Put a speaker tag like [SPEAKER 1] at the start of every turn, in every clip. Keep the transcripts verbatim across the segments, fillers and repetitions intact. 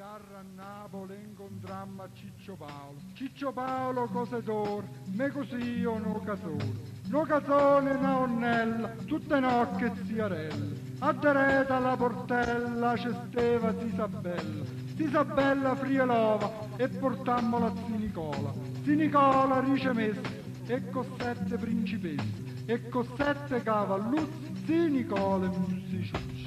[SPEAKER 1] Arriarra a Napoli incontrammo a Ciccio Paolo. Ciccio Paolo cose d'oro, me così io no casone. No casone, no onnella, tutte nocche e ziarelle. Addereta alla portella c'è steva Isabella. Isabella frielova e portammola a Zi Nicola. Zi Nicola ricemessa e con sette principessi. E con sette cavalluzzi Zi Nicola e musicisti.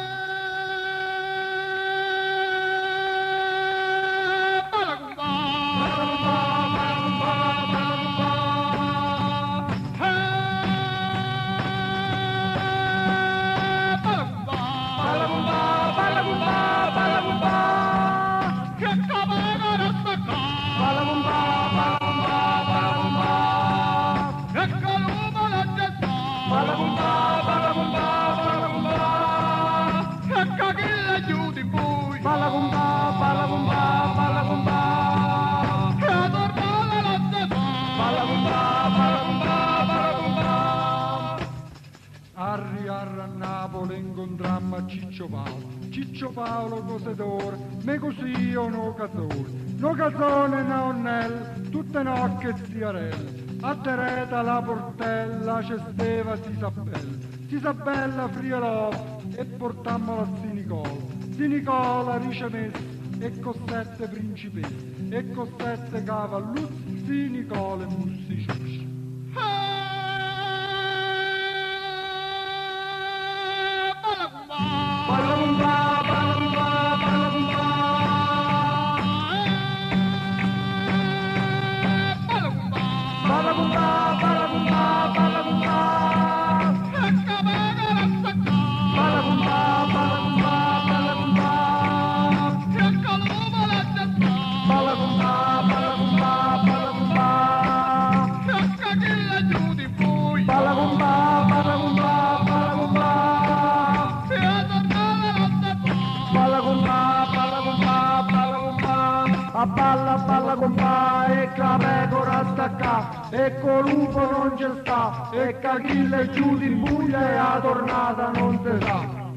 [SPEAKER 1] Arri arra a Napoli incontrammo a Ciccio Paolo. Ciccio Paolo cose d'oro, me così io no casone. No casone, no onnella, tutte nocche e ziarelle. Addereta la portella c'è steva Isabella. Isabella frielova e portammola a Zi Nicola. Zi Nicola ricemessa e con sette principessi. E con sette cavalluzzi Zi Nicola e musicisti.
[SPEAKER 2] A balla, balla compà, e che la pecora sta qua, e col lupo non c'è sta, e che chi le giù in buia e la tornata non si sa.